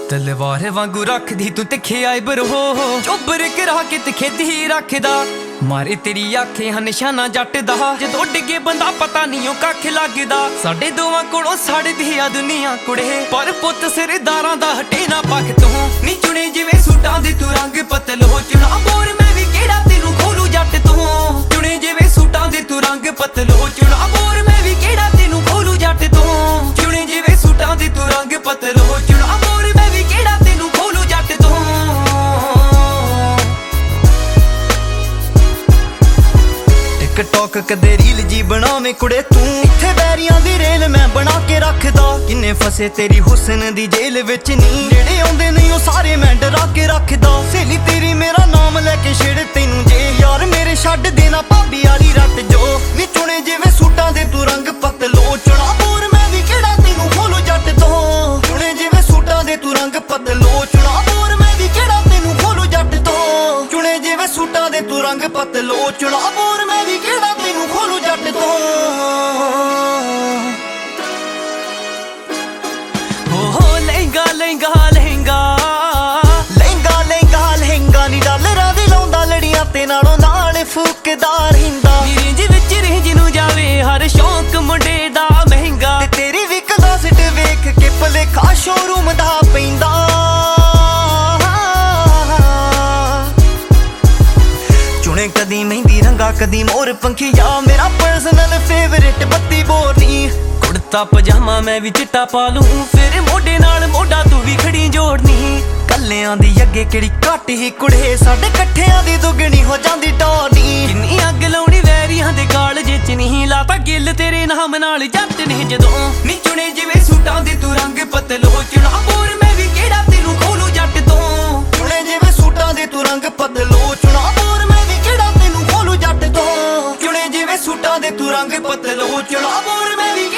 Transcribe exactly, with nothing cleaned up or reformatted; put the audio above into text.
ਤਲਵਾਰ ਵਾਂਗੂ ਰੱਖਦੀ ਤੂੰ ਤਿੱਖੇ ਆਈਬਰ ਹੋ ਚੋਬਰ ਕਰਾ ਕੇ ਤਿੱਖੇ ਦੀ ਰੱਖਦਾ ਮਾਰੇ ਤੇਰੀ ਅੱਖੇ ਹਨ ਨਿਸ਼ਾਨਾ ਜੱਟ ਦਾ ਜਦੋਂ ਡਿੱਗੇ ਬੰਦਾ ਪਤਾ ਨਹੀਂ ਉਹ ਕੱਖ ਲੱਗਦਾ ਸਾਡੇ ਦੋਵਾਂ ਕੋਲੋਂ ਸੜਦੀ ਆ ਦੁਨੀਆ ਕੁੜੇ ਪਰ ਪੁੱਤ ਸਰਦਾਰਾਂ ਦਾ ਹਟੇ ਨਾ ਪੱਖ ਤੋਂ ਨੀ ਚੁਣੇ ਜਿਵੇਂ ਸੂਟਾਂ ਦੇ ਤੂੰ ਰੰਗ ਪਤਲੋ ਚੁਣਾ ਬੋਰ ਮੈਂ ਵੀ ਕਿਹੜਾ ਤੈਨੂੰ ਖੋਲੂ ਜੱਟ ਤੋਂ ਚੁਣੇ ਜਿਵੇਂ ਸੂਟਾਂ ਦੇ ਤੂੰ ਰੰਗ ਪਤਲੋ ਚੁਣਾ ਬੋਰ ਮੈਂ ਵੀ ਕਿਹੜਾ ਤੈਨੂੰ ਖੋਲੂ ਜੱਟ ਤੋਂ ਚੁਣੇ ਜਿਵੇਂ ਸੂਟਾਂ ਦੇ ਤੂੰ ਰੰਗ ਪਤਲੋ ਚੁਣਾ ਬੋਰ ਮੈਂ ਵੀ ਕਿਹੜਾ ਤੈਨੂੰ ਖੋਲੂ ਜੱਟ ਤੋਂ ਟਿਕਟੌਕ ਕਦੇ ਰੀਲ ਜੀ ਬਣਾਵੇਂ ਕੁੜੇ ਤੂੰ ਇੱਥੇ ਬੈਰੀਆਂ ਦੀ ਰੇਲ ਮੈਂ ਬਣਾ ਕੇ ਰੱਖਦਾ ਕਿੰਨੇ ਫਸੇ ਤੇਰੀ ਹੁਸਨ ਦੀ ਜੇਲ੍ਹ ਵਿੱਚ ਨੀ ਜਿਹੜੇ ਆਉਂਦੇ ਨਹੀਂ ਉਹ ਸਾਰੇ ਮੈਂ ਡਰਾ ਕੇ ਰੱਖਦਾ ਸਹੇਲੀ ਤੇਰੀ ਮੇਰਾ ਨਾਮ ਲੈ ਕੇ ਛੇੜ ਤੈਨੂੰ ਜੇ ਯਾਰ ਮੇਰੇ ਛੱਡ ਦੇਣਾ ਭਾਬੀ ਵਾਲੀ ਰੱਟ ਜੋ ਨੀ ਚੁਣੇ ਜਿਵੇਂ ਸੂਟਾਂ ਦੇ ਤੂੰ ਰੰਗ ਪਤਲੋ ਚੁਣਾ ਬੋਰ ਮੈਂ ਵੀ ਕਿਹੜਾ ਤੈਨੂੰ ਖੋਲੂ ਜੱਟ ਤੋਂ ਚੁਣੇ ਜਿਵੇਂ ਸੂਟਾਂ ਦੇ ਤੂੰ ਰੰਗ ਪਤਲੋ ਚੁਣਾ ਬੋਰ ਮੈਂ ਵੀ ਕਿਹੜਾ ਤੈਨੂੰ ਖੋਲੂ ਜੱਟ ਤੋਂ ਚੁਣੇ ਜਿਵੇਂ ਸੂਟਾਂ ਦੇ ਤੂੰ ਰੰਗ ਪਤਲੋ ਚੁਣਾ ਬੋਰ ਮੈਂ ਵੀ ਕਿਹੜਾ ਤੈਨੂੰ ਖੋਲੂ ਜੱਟ ਤੋਂ ਹੋ ਹੋ ਲਹਿੰਗਾ ਲਹਿੰਗਾ ਲਹਿੰਗਾ ਲਹਿੰਗਾ ਲਹਿੰਗਾ ਲਹਿੰਗਾ ਨੀ ਡਾਲਰਾਂ ਦੇ ਲਾਉਂਦਾ ਲੜੀਆਂ ਤੇ ਨਾਲੋਂ ਨਾਲ ਫੂਕਦਾ ਰਹਿੰਦਾ ਰੇਂਜ ਵਿੱਚ ਰੇਂਜ ਨੂੰ ਜਾਵੇ ਹਰ ਸ਼ੌਂਕ ਮੁੰਡੇ ਦਾ ਮਹਿੰਗਾ ਤੇ ਤੇਰੀ ਵੀ ਕਲਾਸਿਟ ਵੇਖ ਕੇ ਭਲੇਖਾ ਸ਼ੋਰੂਮ ਦਾ ਪੈਂਦਾ ਚੁਣੇ ਕਦੀ ਮਹਿੰਦੀ ਰੰਗਾ ਕਦੀ ਮੋਰ ਪੰਖੀਆ ਮੇਰਾ ਪਰਸਨਲ ਫੇਵਰਿਟ ਬੱਤੀ ਬੋਰਨੀ ਕੁੜਤਾ ਪਜਾਮਾ ਮੈਂ ਵੀ ਚਿੱਟਾ ਪਾ ਲੂੰ ਫਿਰ ਮੋਢੇ ਨਾਲ ਮੋਢਾ ਤੂੰ ਵੀ ਖੜੀ ਜੋੜਨੀ ਕੱਲਿਆਂ ਦੀ ਅੱਗੇ ਕਿਹੜੀ ਘੱਟ ਹੀ ਕੁੜੇ ਸਾਡੇ ਇਕੱਠਿਆਂ ਦੀ ਦੁੱਗਣੀ ਹੋ ਜਾਂਦੀ ਟੋਨੀ ਕਿੰਨੀ ਅੱਗ ਲਾਉਣੀ ਵੈਰੀਆਂ ਦੇ ਕਾਲਜੇ ਚ ਨਹੀਂ ਲਾਤਾ ਗਿੱਲ ਤੇਰੇ ਨਾਮ ਨਾਲ ਜੱਟ ਨੇ ਜਦੋਂ ਨੀ ਚੁਣੇ ਜਿਵੇਂ ਸੂਟਾਂ ਦੇ ਤੂੰ ਰੰਗ ਪਤਲੋ ਚੁਣਾ ਬੋਰ ਮੈਂ ਵੀ ਕਿਹੜਾ ਤੈਨੂੰ ਖੋਲੂ ਜੱਟ ਤੋਂ ਚੁਣੇ ਜਿਵੇਂ ਸੂਟਾਂ ਦੇ ਤੂੰ ਰੰਗ ਪਤਲੋ ਚੁਣਾ ਬੋਰ ਮੈਂ ਵੀ ਕਿਹੜਾ ਤੈਨੂੰ ਖੋਲੂ ਜੱਟ ਤੋਂ ਚੁਣੇ ਜਿਵੇਂ ਸੂਟਾਂ ਦੇ ਤੂੰ ਰੰਗ ਪਤਲੋ ਚੁਣਾ ਬੋਰ ਮੈਂ ਵੀ